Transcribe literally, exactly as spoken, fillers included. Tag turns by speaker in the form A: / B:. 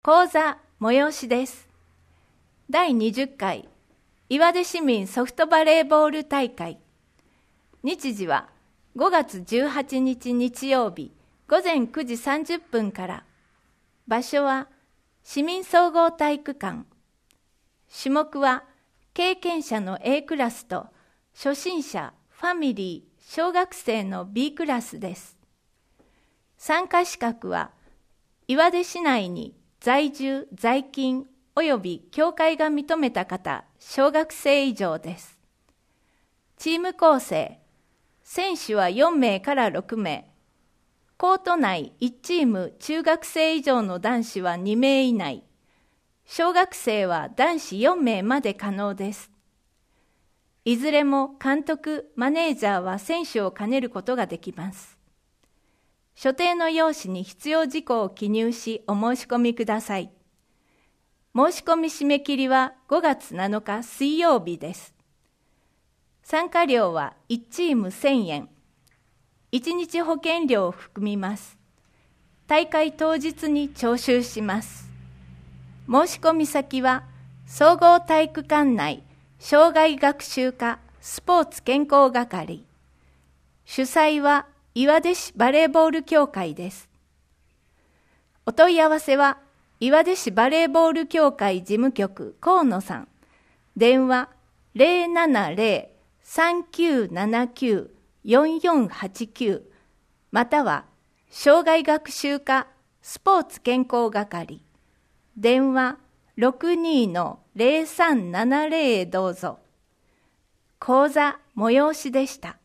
A: 講座催しです。だいにじゅっかい岩出市民ソフトバレーボール大会。日時はごがつじゅうはちにち日曜日ごぜんくじさんじゅっぷんから。場所は市民総合体育館。種目は経験者の A クラスと初心者、ファミリー、小学生の B クラスです。参加資格は岩出市内に在住、在勤および協会が認めた方、小学生以上です。チーム構成、選手はよんめいからろくめい、コート内いちチーム中学生以上の男子はにめい以内、小学生は男子よんめいまで可能です。いずれも監督、マネージャーは選手を兼ねることができます。所定の用紙に必要事項を記入しお申し込みください。申し込み締め切りはごがつなのか水曜日です。参加料はいちチームせんえん。いちにち保険料を含みます。大会当日に徴収します。申し込み先は総合体育館内障害学習課スポーツ健康係。主催は岩出市バレーボール協会です。お問い合わせは岩出市バレーボール協会事務局河野さん。電話 ゼロななゼロ さんきゅうななきゅう よんよんはちきゅう または障害学習課スポーツ健康係。電話 ろくにのゼロさんななゼロ へどうぞ。講座催しでした。